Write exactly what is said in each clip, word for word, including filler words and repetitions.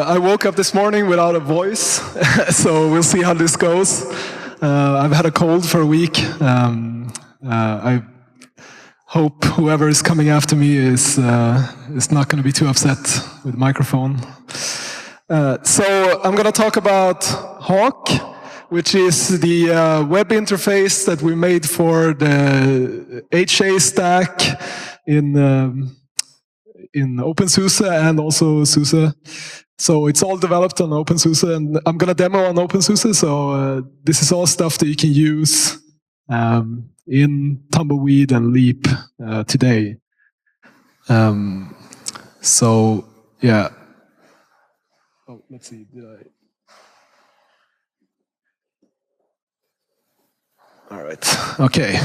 Uh, I woke up this morning without a voice, so we'll see how this goes. Uh, I've had a cold for a week. Um, uh, I hope whoever is coming after me is uh, is not going to be too upset with the microphone. Uh, so I'm going to talk about Hawk, which is the uh, web interface that we made for the H A stack in um, in OpenSUSE and also SUSE. So it's all developed on OpenSUSE, and I'm going to demo on OpenSUSE. So uh, this is all stuff that you can use um, in Tumbleweed and Leap uh, today. Um, so yeah. Oh, let's see. Did I? All right. Okay.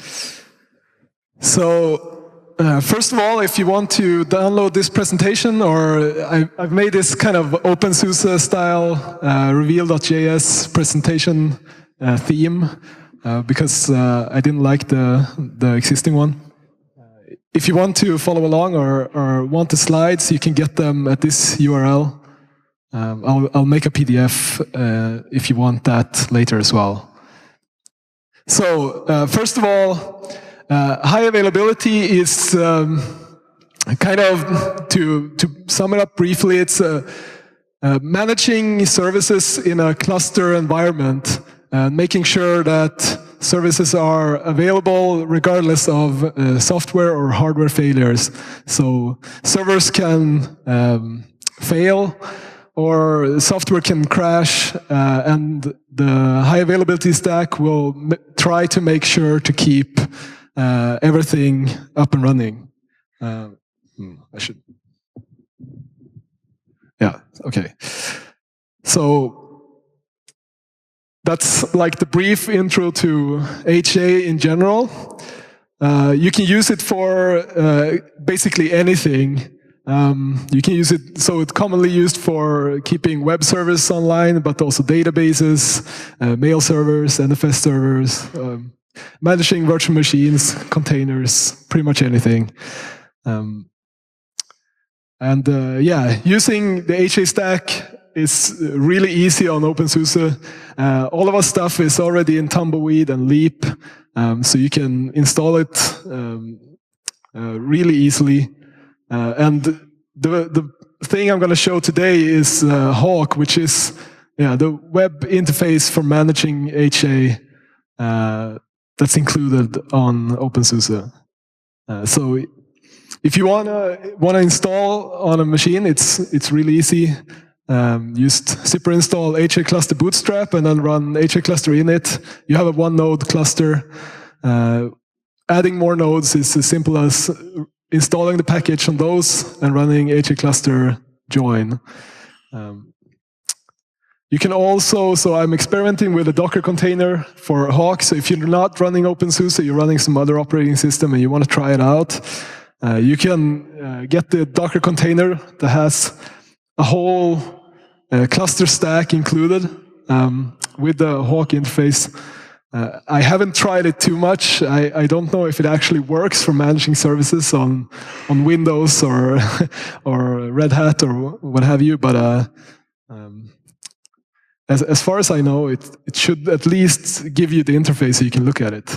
So. Uh, first of all, if you want to download this presentation, or I, I've made this kind of OpenSUSE style uh, reveal dot J S presentation uh, theme uh, because uh, I didn't like the, the existing one. Uh, if you want to follow along or, or want the slides, you can get them at this U R L. Um, I'll, I'll make a P D F uh, if you want that later as well. So, uh, first of all, Uh, high availability is um, kind of, to, to sum it up briefly, it's uh, uh, managing services in a cluster environment, uh, making sure that services are available regardless of uh, software or hardware failures. So servers can um, fail, or software can crash, uh, and the high availability stack will m try to make sure to keep Uh, everything up and running. Uh, hmm, I should. Yeah, okay. So that's like the brief intro to H A in general. Uh, you can use it for uh, basically anything. Um, you can use it, so it's commonly used for keeping web servers online, but also databases, uh, mail servers, N F S servers, um, managing virtual machines, containers, pretty much anything. Um, and uh, yeah, using the H A stack is really easy on OpenSUSE. Uh, all of our stuff is already in Tumbleweed and Leap, um, so you can install it um, uh, really easily. Uh, and the, the thing I'm going to show today is uh, Hawk, which is yeah, the web interface for managing H A. Uh, That's included on OpenSUSE. Uh, so, if you wanna wanna install on a machine, it's it's really easy. Um, just zipper install H A cluster bootstrap and then run H A cluster init. You have a one node cluster. Uh, adding more nodes is as simple as installing the package on those and running H A cluster join. Um, You can also, so I'm experimenting with a Docker container for Hawk. So if you're not running OpenSUSE, you're running some other operating system and you want to try it out, uh, you can uh, get the Docker container that has a whole uh, cluster stack included um, with the Hawk interface. Uh, I haven't tried it too much. I, I don't know if it actually works for managing services on on Windows or or Red Hat or what have you, but uh, um, As, as far as I know, it, it should at least give you the interface so you can look at it.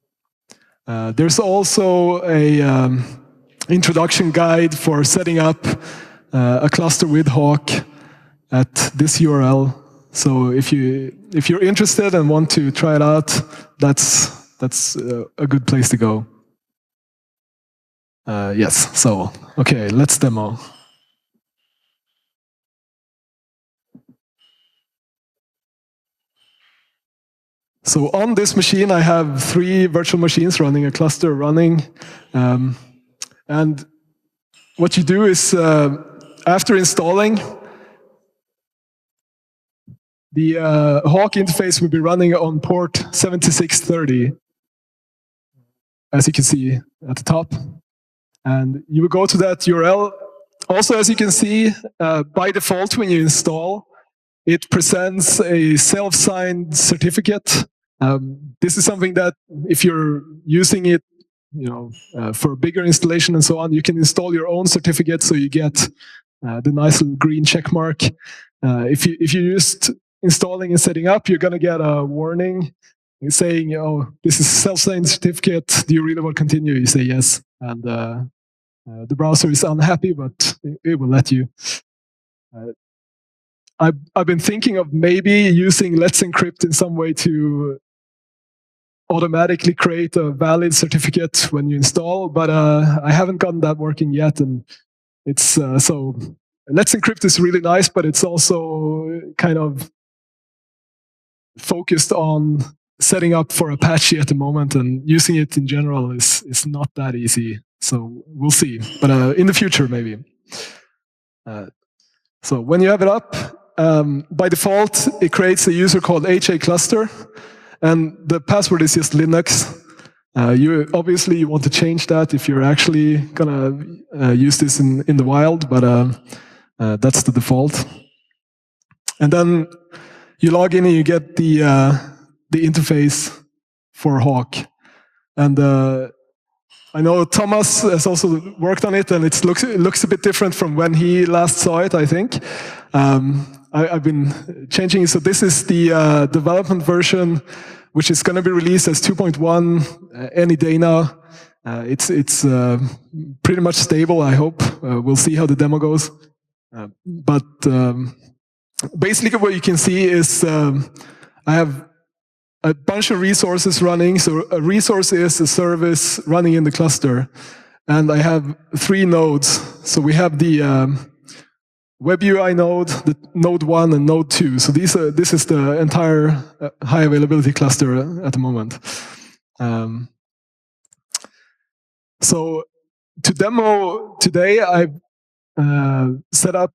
Uh, there's also a um, introduction guide for setting up uh, a cluster with Hawk at this U R L. So if you if you're interested and want to try it out, that's that's uh, a good place to go. Uh, yes. So okay, let's demo. So on this machine, I have three virtual machines running, a cluster running. Um, and what you do is, uh, after installing, the uh, Hawk interface will be running on port seventy-six thirty, as you can see at the top. And you will go to that U R L. Also, as you can see, uh, by default, when you install, it presents a self-signed certificate. Um, this is something that if you're using it, you know, uh, for a bigger installation and so on, you can install your own certificate so you get uh, the nice little green check mark. Uh, if you if you're just installing and setting up, you're going to get a warning saying, "Oh, this is a self-signed certificate. Do you really want to continue?" You say yes, and uh, uh, the browser is unhappy, but it, it will let you. Uh, I've I've been thinking of maybe using Let's Encrypt in some way to automatically create a valid certificate when you install, but uh, I haven't gotten that working yet, and it's uh, so. Let's Encrypt is really nice, but it's also kind of focused on setting up for Apache at the moment, and using it in general is is not that easy. So we'll see, but uh, in the future maybe. Uh, so when you have it up, um, by default it creates a user called H A cluster, and the password is just Linux. Uh, you obviously you want to change that if you're actually gonna uh, use this in in the wild, but uh, uh, that's the default. And then you log in and you get the uh, the interface for Hawk. And uh, I know Thomas has also worked on it, and it looks it looks a bit different from when he last saw it, I think. Um, I, I've been changing it. So this is the uh, development version, which is going to be released as two point one uh, any day now. Uh, it's it's uh, pretty much stable, I hope. Uh, we'll see how the demo goes. Uh, but um, basically what you can see is um, I have a bunch of resources running. So a resource is a service running in the cluster. And I have three nodes. So we have the um, Web U I node, the node one, and node two. So these are, this is the entire uh, high availability cluster at the moment. Um, so to demo today, I've uh, set up,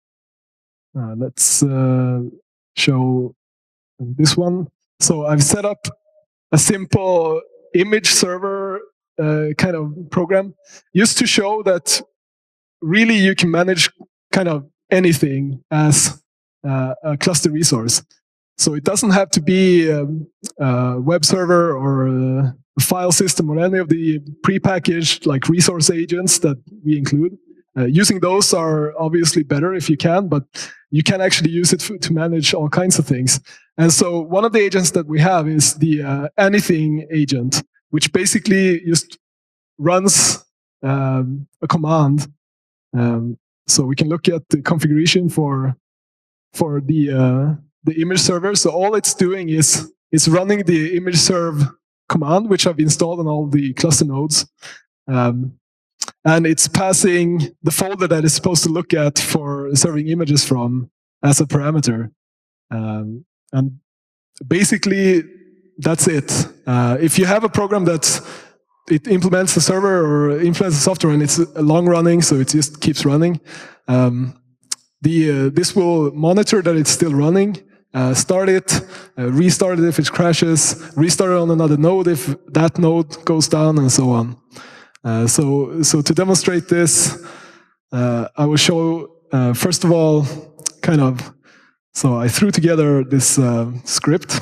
uh, let's uh, show this one. So I've set up a simple image server uh, kind of program, used to show that really you can manage kind of anything as uh, a cluster resource. So it doesn't have to be um, a web server or a file system or any of the prepackaged like resource agents that we include. Uh, using those are obviously better if you can, but you can actually use it to manage all kinds of things. And so one of the agents that we have is the uh, anything agent, which basically just runs um, a command. Um, so we can look at the configuration for for the uh, the image server. So all it's doing is is running the image serve command, which I've installed on all the cluster nodes. Um, and it's passing the folder that it's supposed to look at for serving images from as a parameter. Um, and basically, that's it. Uh, if you have a program that it implements the server or implements the software and it's long running, so it just keeps running, um, the uh, this will monitor that it's still running, uh, start it, uh, restart it if it crashes, restart it on another node if that node goes down, and so on. Uh, so, so to demonstrate this, uh, I will show, uh, first of all, kind of, so I threw together this uh, script.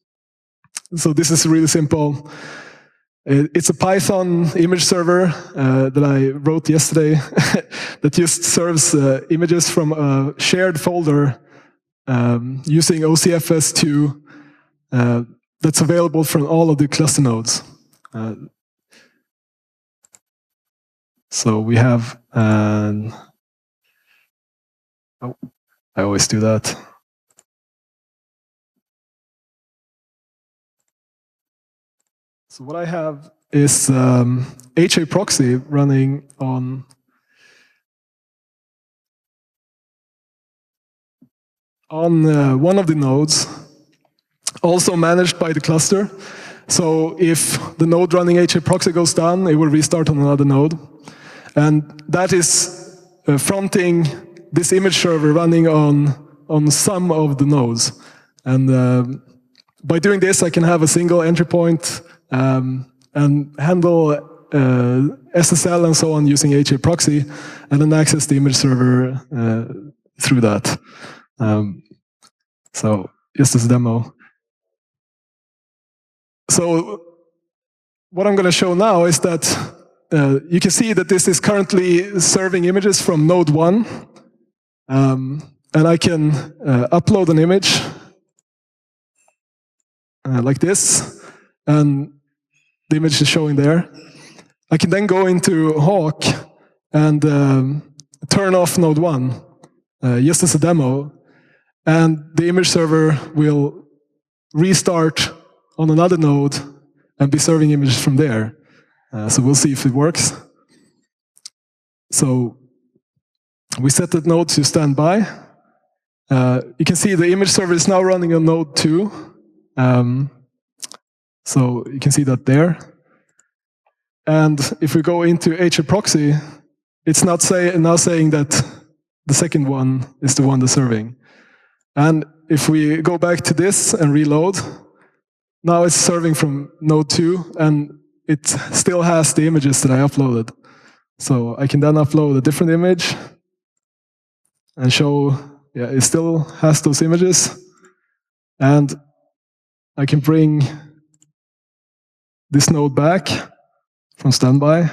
So this is really simple. It's a Python image server uh, that I wrote yesterday that just serves uh, images from a shared folder um, using O C F S two uh, that's available from all of the cluster nodes. Uh, So we have, um, oh, I always do that. So what I have is um, H A proxy running on on uh, one of the nodes, also managed by the cluster. So if the node running H A proxy goes down, it will restart on another node. And that is uh, fronting this image server running on, on some of the nodes. And uh, by doing this, I can have a single entry point um, and handle uh, S S L and so on using H A proxy, and then access the image server uh, through that. Um, so just as a demo. So what I'm going to show now is that Uh, you can see that this is currently serving images from node one, Um, and I can uh, upload an image uh, like this, and the image is showing there. I can then go into Hawk and um, turn off node one, uh, just as a demo, and the image server will restart on another node and be serving images from there. Uh, so we'll see if it works. So we set that node to standby. Uh, you can see the image server is now running on node two. Um, so you can see that there. And if we go into hproxy, it's not say, now saying that the second one is the one that's serving. And if we go back to this and reload, now it's serving from node two, and it still has the images that I uploaded. So I can then upload a different image and show, yeah, it still has those images. And I can bring this node back from standby.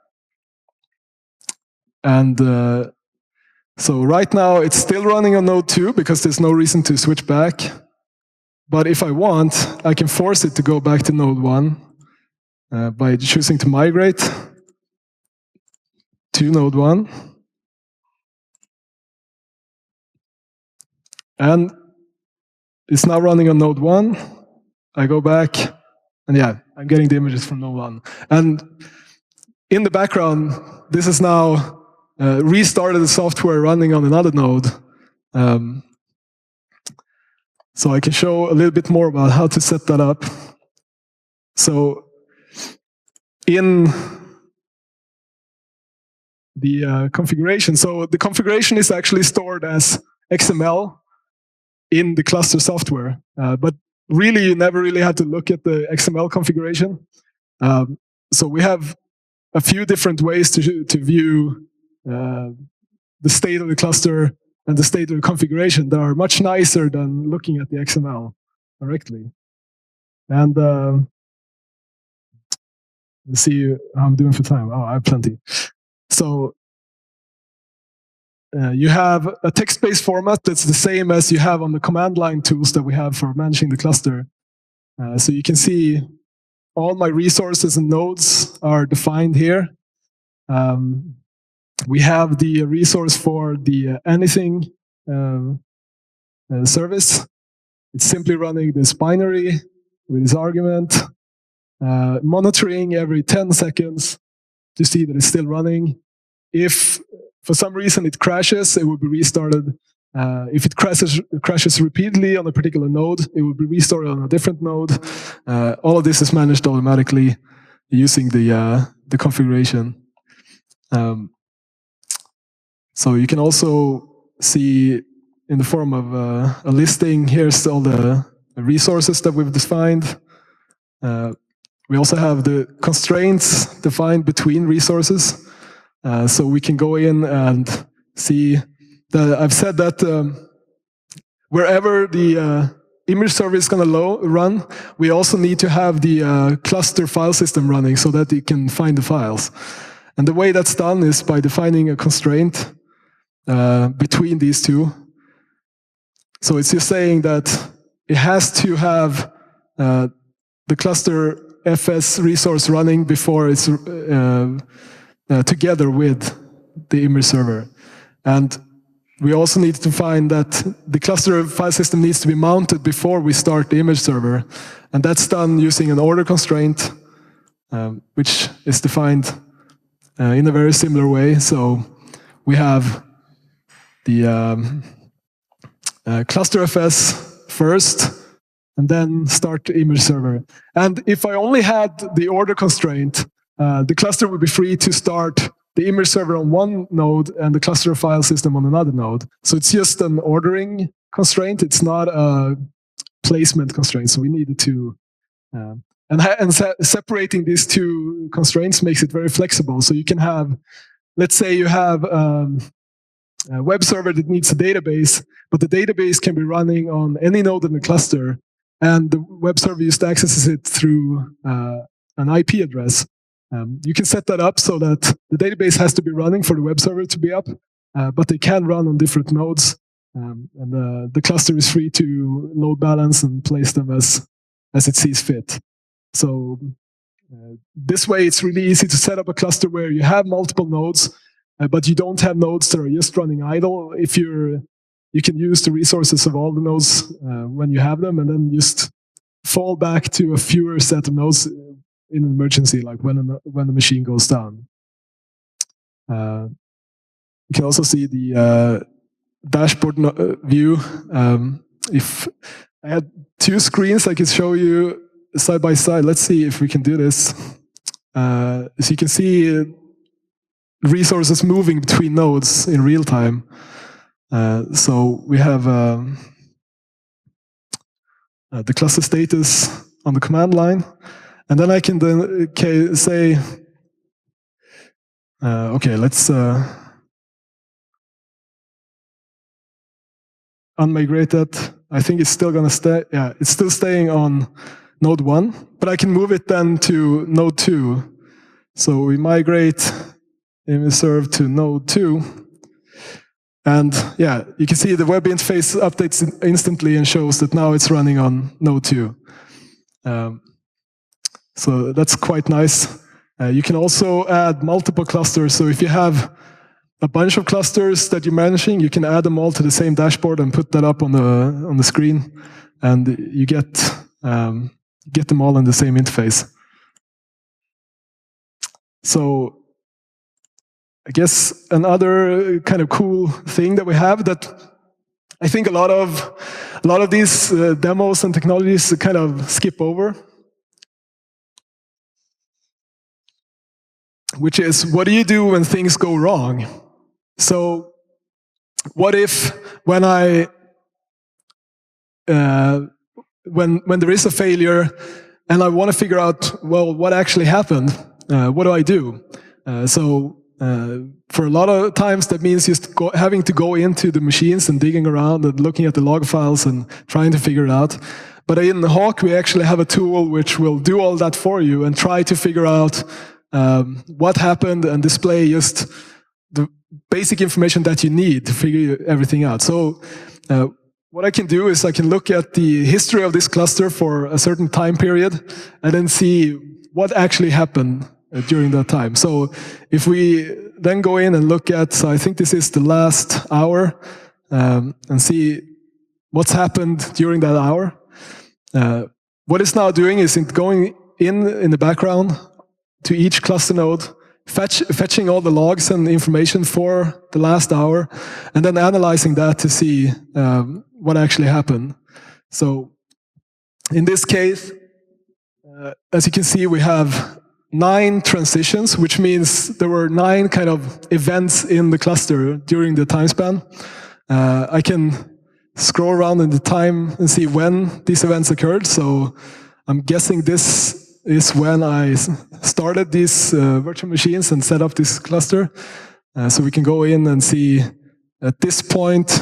And uh, so right now it's still running on node two because there's no reason to switch back. But if I want, I can force it to go back to node one uh, by choosing to migrate to node one. And it's now running on node one. I go back, and yeah, I'm getting the images from node one. And in the background, this is now uh, restarted the software running on another node. Um, so I can show a little bit more about how to set that up. So in the uh, configuration, so the configuration is actually stored as X M L in the cluster software. Uh, but really, you never really had to look at the X M L configuration. Um, so we have a few different ways to, to view uh, the state of the cluster and the state of the configuration that are much nicer than looking at the X M L directly. And uh, let's see how I'm doing for time. Oh, I have plenty. So uh, you have a text-based format that's the same as you have on the command line tools that we have for managing the cluster. Uh, so you can see all my resources and nodes are defined here. Um, we have the resource for the uh, anything uh, uh, service. It's simply running this binary with this argument, uh, monitoring every ten seconds to see that it's still running. If for some reason it crashes, it will be restarted. Uh, if it crashes, crashes repeatedly on a particular node, it will be restarted on a different node. Uh, all of this is managed automatically using the uh, the configuration. Um, so you can also see in the form of uh, a listing. Here's all the resources that we've defined. Uh, we also have the constraints defined between resources. Uh, so we can go in and see that I've said that um, wherever the uh, image server is going to run, we also need to have the uh, cluster file system running so that it can find the files. And the way that's done is by defining a constraint uh, between these two. So it's just saying that it has to have uh, the cluster F S resource running before it's uh, uh, together with the image server. And we also need to find that the cluster file system needs to be mounted before we start the image server. And that's done using an order constraint, um, which is defined uh, in a very similar way. So we have the um, uh, cluster F S first, and then start the image server. And if I only had the order constraint, uh, the cluster would be free to start the image server on one node and the cluster file system on another node. So it's just an ordering constraint. It's not a placement constraint. So we needed to, um, and, and se separating these two constraints makes it very flexible. So you can have, let's say you have um, a web server that needs a database, but the database can be running on any node in the cluster, and the web server just accesses it through uh, an I P address. Um, you can set that up so that the database has to be running for the web server to be up, uh, but they can run on different nodes, um, and uh, the cluster is free to load balance and place them as as it sees fit. So uh, this way, it's really easy to set up a cluster where you have multiple nodes, uh, but you don't have nodes that are just running idle. If you're, you can use the resources of all the nodes uh, when you have them, and then just fall back to a fewer set of nodes in an emergency, like when a, when the machine goes down. Uh, you can also see the uh, dashboard no uh, view. Um, if I had two screens, I could show you side by side. Let's see if we can do this. Uh, as you can see, uh, resources moving between nodes in real time. Uh, so we have um, uh, the cluster status on the command line, and then I can then okay, say, uh, okay, let's uh, unmigrate that. I think it's still gonna stay. Yeah, it's still staying on node one, but I can move it then to node two. So we migrate ImageServe to node two. And yeah, you can see the web interface updates instantly and shows that now it's running on node two. Um, so that's quite nice. Uh, you can also add multiple clusters. So if you have a bunch of clusters that you're managing, you can add them all to the same dashboard and put that up on the on the screen, and you get um, get them all in the same interface. So I guess another kind of cool thing that we have that I think a lot of a lot of these uh, demos and technologies kind of skip over, which is, what do you do when things go wrong? So what if when I uh, when when there is a failure and I want to figure out, well, what actually happened? Uh, what do I do? Uh, so uh, for a lot of times that means just go, having to go into the machines and digging around and looking at the log files and trying to figure it out. But in Hawk, we actually have a tool which will do all that for you and try to figure out um, what happened and display just the basic information that you need to figure everything out. So uh, what I can do is I can look at the history of this cluster for a certain time period and then see what actually happened uh, during that time. So if we then go in and look at, so I think this is the last hour, um, and see what's happened during that hour. Uh, what it's now doing is it going in in the background to each cluster node, Fetch, fetching all the logs and information for the last hour, and then analyzing that to see um, what actually happened. So in this case, uh, as you can see, we have nine transitions, which means there were nine kind of events in the cluster during the time span. Uh, I can scroll around in the time and see when these events occurred. So I'm guessing this is when I started these uh, virtual machines and set up this cluster. Uh, so we can go in and see at this point,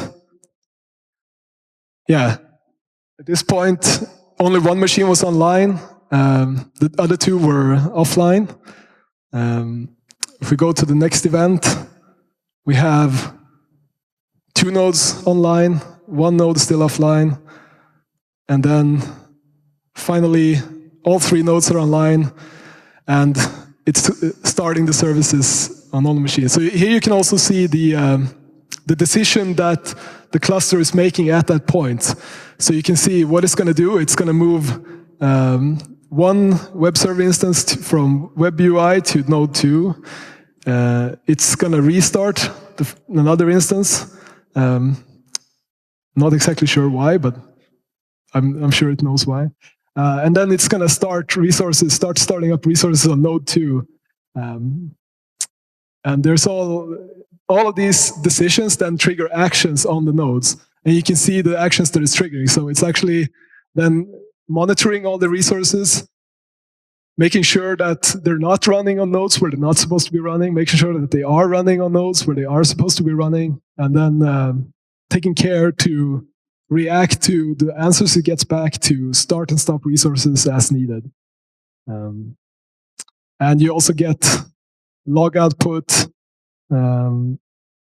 yeah, at this point, only one machine was online. Um, the other two were offline. Um, if we go to the next event, we have two nodes online, one node still offline, and then finally, all three nodes are online, and it's starting the services on all the machines. So here you can also see the um, the decision that the cluster is making at that point. So you can see what it's going to do. It's going to move um, one web server instance to, from web U I to node two. Uh, it's going to restart the, another instance. Um, not exactly sure why, but I'm, I'm sure it knows why. Uh, and then it's going to start resources, start starting up resources on node two. Um, and there's all, all of these decisions then trigger actions on the nodes. And you can see the actions that it's triggering. So it's actually then monitoring all the resources, making sure that they're not running on nodes where they're not supposed to be running, making sure that they are running on nodes where they are supposed to be running, and then um, taking care to react to the answers it gets back to start and stop resources as needed. Um, and you also get log output, um,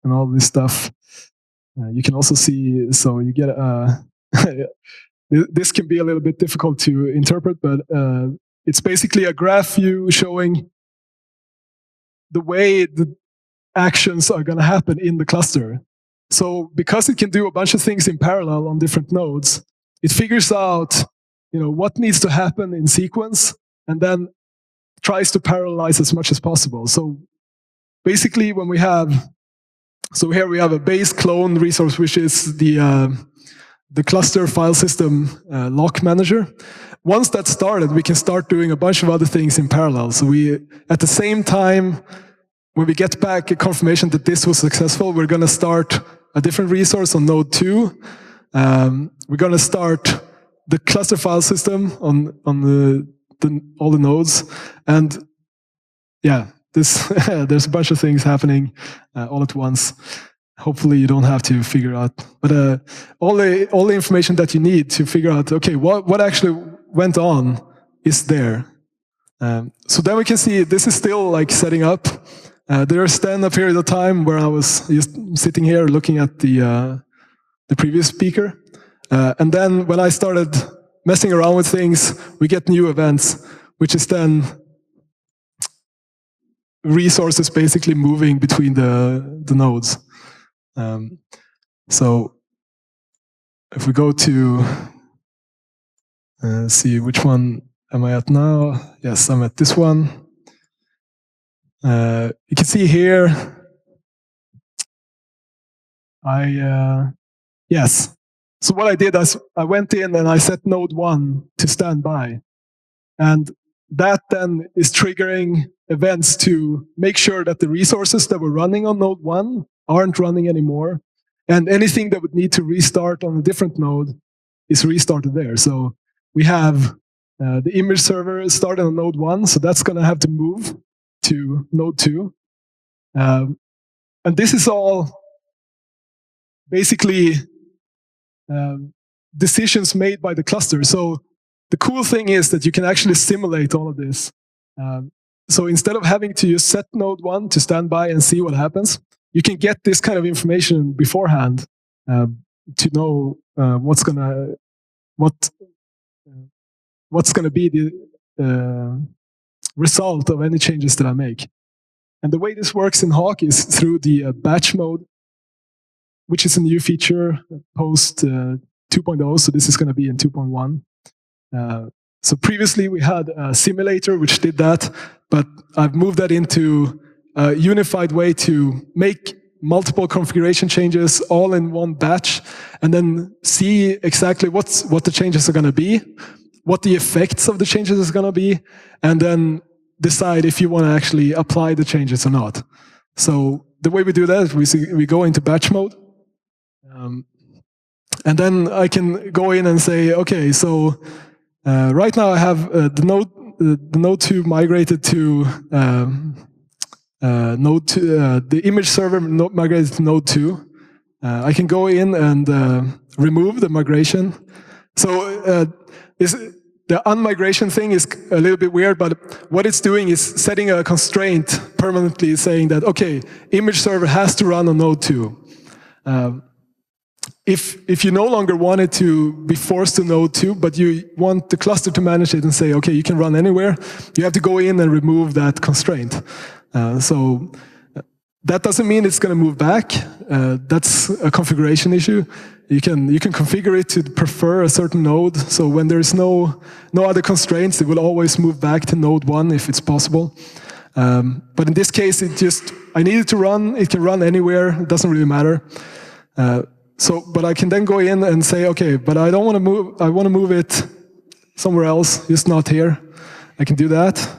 and all this stuff. Uh, you can also see, so you get a, this can be a little bit difficult to interpret, but uh, it's basically a graph view showing the way the actions are going to happen in the cluster. So because it can do a bunch of things in parallel on different nodes, it figures out, you know, what needs to happen in sequence, and then tries to parallelize as much as possible. So basically, when we have, so here we have a base clone resource, which is the uh, the cluster file system uh, lock manager. Once that's started, we can start doing a bunch of other things in parallel. So we, at the same time, when we get back a confirmation that this was successful, we're going to start a different resource on node two. Um, we're going to start the cluster file system on on the, the all the nodes, and yeah, this there's a bunch of things happening uh, all at once. Hopefully, you don't have to figure out, but uh, all the all the information that you need to figure out, okay, what what actually went on is there. Um, so then we can see this is still like setting up. Uh, there's then a period of time where I was just sitting here looking at the uh, the previous speaker, uh, and then when I started messing around with things, we get new events, which is then resources basically moving between the the nodes. Um, so if we go to uh, see which one am I at now? Yes, I'm at this one. Uh, you can see here, I, uh, yes. So what I did is I went in and I set node one to stand by. And that then is triggering events to make sure that the resources that were running on node one aren't running anymore. And anything that would need to restart on a different node is restarted there. So we have uh, the image server started on node one, so that's going to have to move to node two. Um, and this is all basically um, decisions made by the cluster. So the cool thing is that you can actually simulate all of this. Um, so instead of having to just set node one to stand by and see what happens, you can get this kind of information beforehand um, to know uh, what's gonna what uh, what's gonna be the uh, result of any changes that I make. And the way this works in Hawk is through the uh, batch mode, which is a new feature post uh, two point oh, so this is going to be in two point one. Uh, so previously we had a simulator which did that, but I've moved that into a unified way to make multiple configuration changes all in one batch, and then see exactly what's, what the changes are going to be, what the effects of the changes is going to be, and then decide if you want to actually apply the changes or not. So the way we do that is we, see, we go into batch mode. Um, and then I can go in and say, okay, so uh, right now I have uh, the node uh, the node two migrated to um, uh, node two, uh, the image server migrated to node two. Uh, I can go in and uh, remove the migration. So uh, is the unmigration thing is a little bit weird, but what it's doing is setting a constraint permanently, saying that, okay, image server has to run on node two. Um, if, if you no longer want it to be forced to node two, but you want the cluster to manage it and say, okay, you can run anywhere, you have to go in and remove that constraint. Uh, so that doesn't mean it's going to move back. Uh, that's a configuration issue. You can you can configure it to prefer a certain node. So when there's no no other constraints, it will always move back to node one if it's possible. Um, but in this case, it just I need it to run. It can run anywhere. It doesn't really matter. Uh, so, but I can then go in and say, okay, but I don't want to move. I want to move it somewhere else, just not here. I can do that.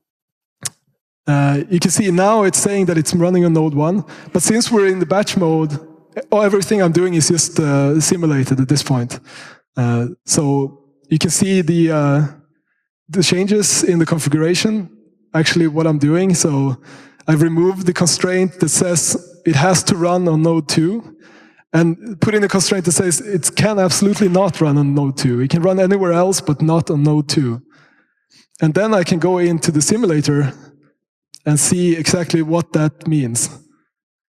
Uh, you can see now it's saying that it's running on node one, but since we're in the batch mode, everything I'm doing is just uh, simulated at this point. Uh, so you can see the uh, the changes in the configuration, actually what I'm doing. So I've removed the constraint that says it has to run on node two, and put in a constraint that says it can absolutely not run on node two. It can run anywhere else, but not on node two. And then I can go into the simulator and see exactly what that means.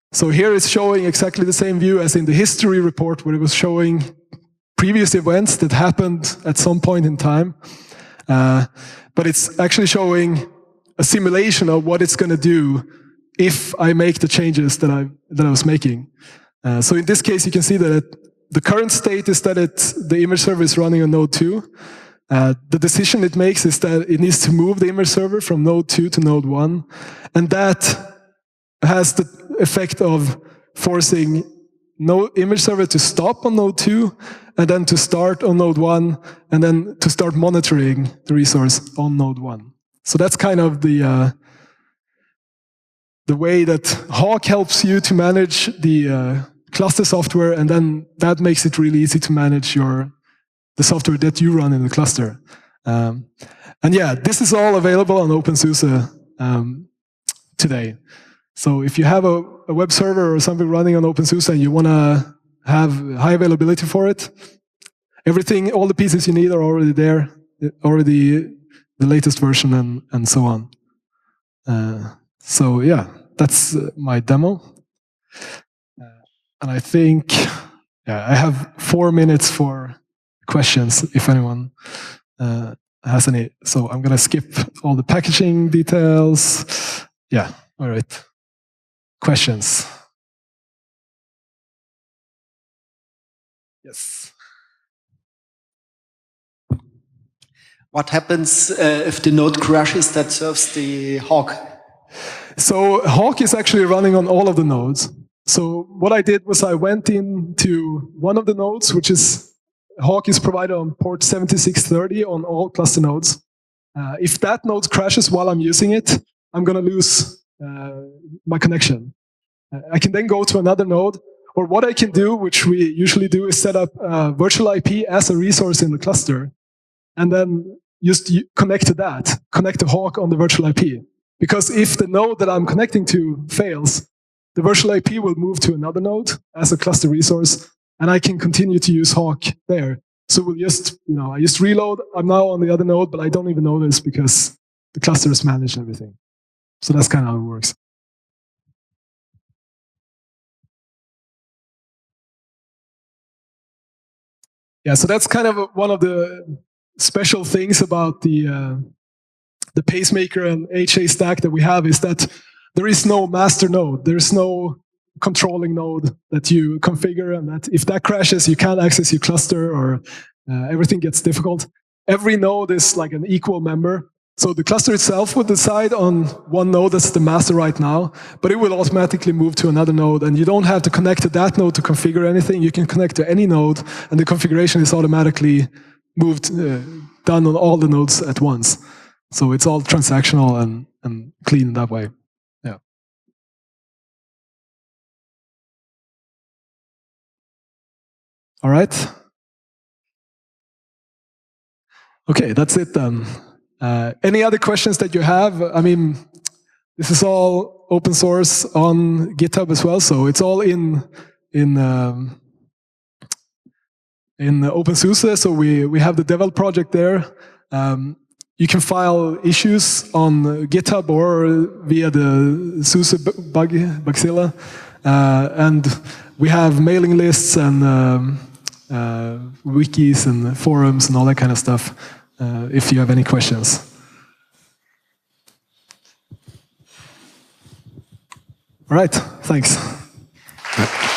So here it's showing exactly the same view as in the history report, where it was showing previous events that happened at some point in time. Uh, but it's actually showing a simulation of what it's going to do if I make the changes that I that I was making. Uh, so in this case, you can see that it, the current state is that it, the image server is running on node two. Uh, the decision it makes is that it needs to move the image server from node two to node one, and that has the effect of forcing no image server to stop on node two, and then to start on node one, and then to start monitoring the resource on node one. So that's kind of the uh, the way that Hawk helps you to manage the uh, cluster software, and then that makes it really easy to manage your the software that you run in the cluster. Um, and yeah, this is all available on OpenSUSE um, today. So if you have a, a web server or something running on OpenSUSE and you want to have high availability for it, everything, all the pieces you need are already there, already the latest version and, and so on. Uh, so yeah, that's my demo. Uh, and I think yeah, I have four minutes for questions if anyone uh, has any. So I'm going to skip all the packaging details. Yeah, all right. Questions? Yes. What happens uh, if the node crashes that serves the Hawk? So Hawk is actually running on all of the nodes. So what I did was I went into one of the nodes, which is Hawk is provided on port seventy-six thirty on all cluster nodes. Uh, if that node crashes while I'm using it, I'm going to lose uh, my connection. Uh, I can then go to another node, or what I can do, which we usually do, is set up a virtual I P as a resource in the cluster, and then just connect to that, connect to Hawk on the virtual I P. Because if the node that I'm connecting to fails, the virtual I P will move to another node as a cluster resource, and I can continue to use Hawk there. So we'll just, you know, I just reload. I'm now on the other node, but I don't even know this because the cluster has managed everything. So that's kind of how it works. Yeah, so that's kind of one of the special things about the uh, the pacemaker and H A stack that we have is that there is no master node. There's no controlling node that you configure, and that if that crashes, you can't access your cluster, or uh, everything gets difficult. Every node is like an equal member. So the cluster itself will decide on one node that's the master right now, but it will automatically move to another node, and you don't have to connect to that node to configure anything. You can connect to any node, and the configuration is automatically moved, uh, done on all the nodes at once. So it's all transactional and, and clean that way. Yeah. All right. Okay, that's it then. Uh, any other questions that you have? I mean, this is all open source on GitHub as well, so it's all in in um, in OpenSUSE. So we we have the Devel project there. Um, you can file issues on GitHub or via the SUSE bug Bugzilla, uh, and we have mailing lists and um, uh, wikis and forums and all that kind of stuff. Uh, if you have any questions. All right, thanks.